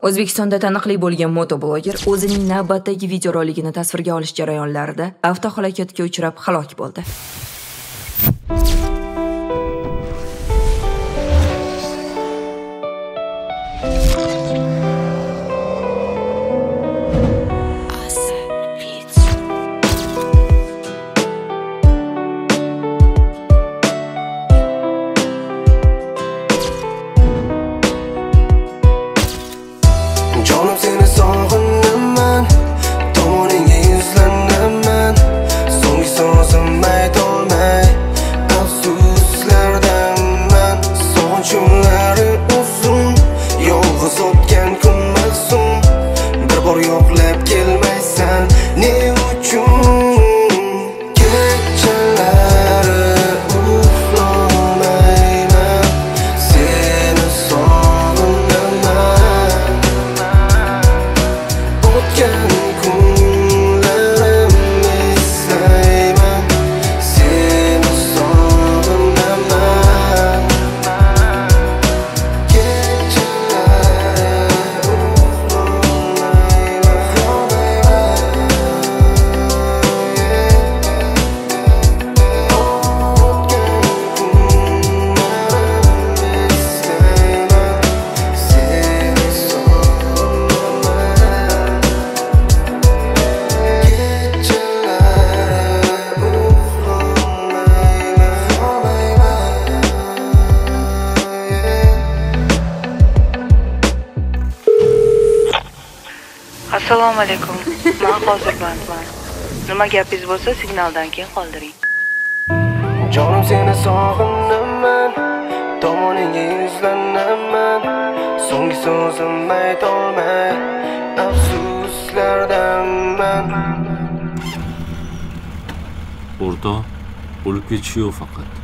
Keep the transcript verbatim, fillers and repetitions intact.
O'zbekistonda taniqli bo'lgan motobloger o'zining navbatdagi videoroligini tasvirga olish jarayonlarida avtohalokatga uchrab halok bo'ldi. Canım seni sog'inaman, tomoningga yuzlanaman. So'nggi so'zim aytolmay, afsuslardaman. Sog'inchimlari uzun, yolg'iz o'tgan kunmasun. Bir bor yo'qlab kelmaysan, ne uchun? Kechalari uxlamayman, seni sog'inaman. O'tgan kunlarim eslayman, seni sog'inaman. Kechalari Assalomu alaykum. Men hozir bandman. Nima gapingiz bo'lsa signaldan keyin qoldiring. Canım seni sog'inaman, tomoningga yuzlanaman. So'nggi so'zim aytolmay, afsuslardaman. O'rtoq, o'lib ketish yo'q faqat.